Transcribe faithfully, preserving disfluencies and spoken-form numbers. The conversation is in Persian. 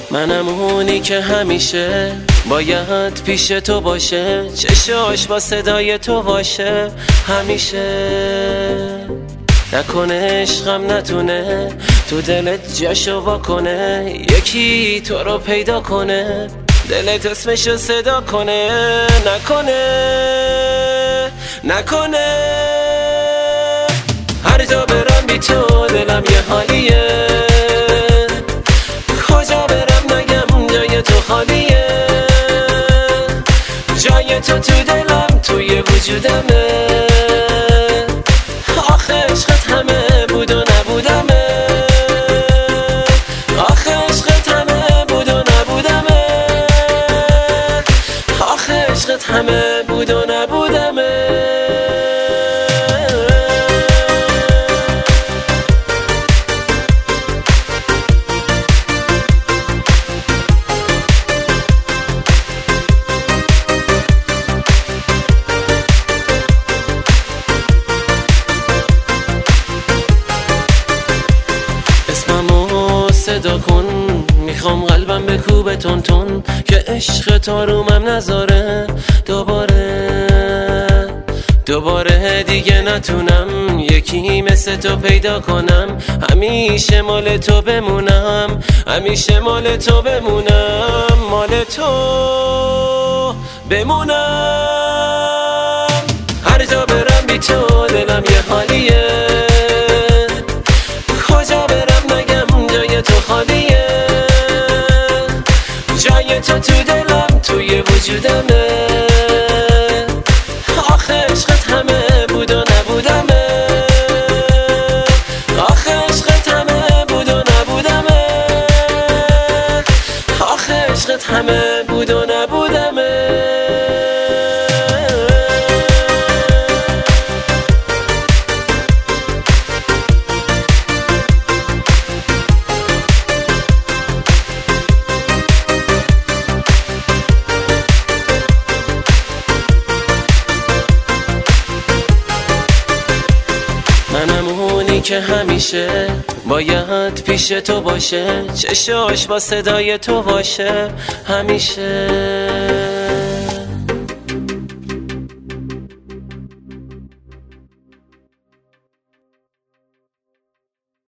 منم اونی که همیشه باید پیش تو باشه، چشاش با صدای تو باشه همیشه. نکنه عشقم نتونه تو دلت جاشو واکنه، یکی تو رو پیدا کنه دلت اسمشو صدا کنه. نکنه نکنه هر جا برم بی تو دلم یه حالیه، کجا برم نگم جای تو خالیه. جای تو تو دلم توی وجودمه، آخه عشقت همه بود و نبودمه، آخه عشقت همه بود و نبودمه، آخه عشقت همه بود و نبودمه. اسممو صدا کن، میخوام قلبم بکوبه تون تون، که عشق تو رومم نذاره دوباره دوباره دیگه نتونم یکی مثل تو پیدا کنم. همیشه مال تو بمونم، همیشه مال تو بمونم، مال تو بمونم. هر جا برم بی تو دلم یه حالیه، کجا برم نگم جای تو خالیه. جای تو تو دلم توی وجودمه، آخه عشقت همه بود و نبودمه، آخه عشقت همه بود و نبودمه، آخه عشقت همه بود و نبودمه. منم اونی که همیشه باید پیش تو باشه، چشاش با صدای تو باشه همیشه.